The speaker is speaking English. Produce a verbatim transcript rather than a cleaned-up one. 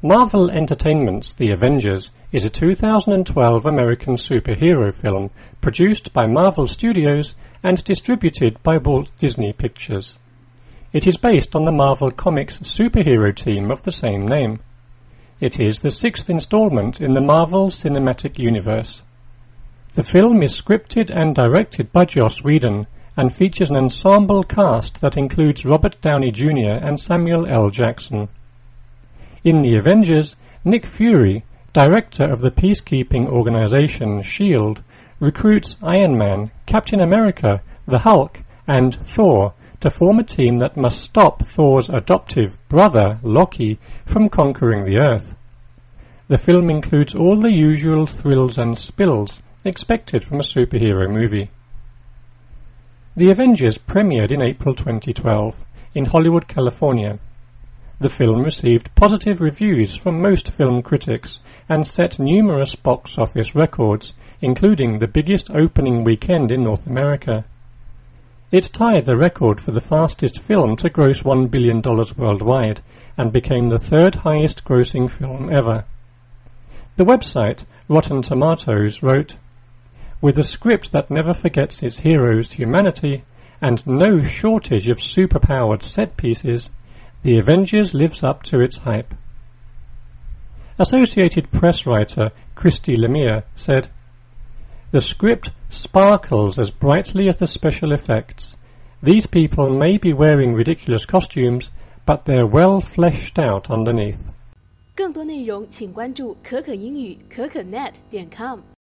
Marvel Entertainment's The Avengers is a two thousand twelve American superhero film produced by Marvel Studios and distributed by Walt Disney Pictures. It is based on the Marvel Comics superhero team of the same name. It is the sixth installment in the Marvel Cinematic Universe. The film is scripted and directed by Joss Whedon and features an ensemble cast that includes Robert Downey Junior and Samuel L. Jackson. In The Avengers, Nick Fury, director of the peacekeeping organization SHIELD, recruits Iron Man, Captain America, the Hulk, and Thor to form a team that must stop Thor's adoptive brother, Loki, from conquering the Earth. The film includes all the usual thrills and spills expected from a superhero movie. The Avengers premiered in April twenty twelve in Hollywood, California. The film received positive reviews from most film critics and set numerous box office records, including the biggest opening weekend in North America. It tied the record for the fastest film to gross one billion dollars worldwide and became the third highest grossing film ever. The website Rotten Tomatoes wrote, "With a script that never forgets its heroes' humanity and no shortage of superpowered set pieces, The Avengers lives up to its hype." Associated Press writer Christy Lemire said, "The script sparkles as brightly as the special effects. These people may be wearing ridiculous costumes, but they're well fleshed out underneath." 更多内容请关注可可英语可可 net 点 com。